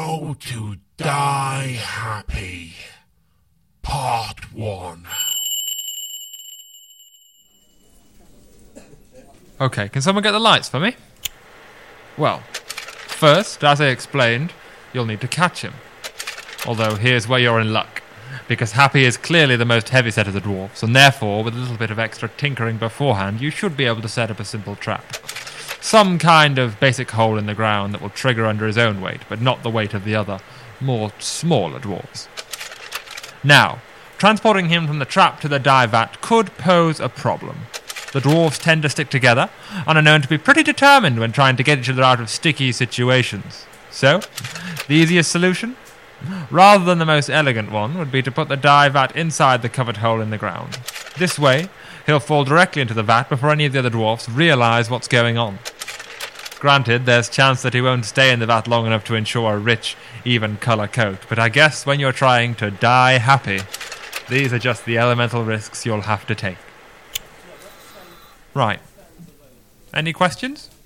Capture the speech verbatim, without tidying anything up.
How to Die Happy, Part one. Okay, can someone get the lights for me? Well, first, as I explained, you'll need to catch him. Although here's where you're in luck, because Happy is clearly the most heavy-set of the dwarfs, and therefore, with a little bit of extra tinkering beforehand, you should be able to set up a simple trap. Some kind of basic hole in the ground that will trigger under his own weight, but not the weight of the other, more smaller dwarves. Now, transporting him from the trap to the dye vat could pose a problem. The dwarves tend to stick together, and are known to be pretty determined when trying to get each other out of sticky situations. So, the easiest solution, rather than the most elegant one, would be to put the dye vat inside the covered hole in the ground. This way, he'll fall directly into the vat before any of the other dwarfs realise what's going on. Granted, there's chance that he won't stay in the vat long enough to ensure a rich, even colour coat, but I guess when you're trying to die happy, these are just the elemental risks you'll have to take. Right. Any questions?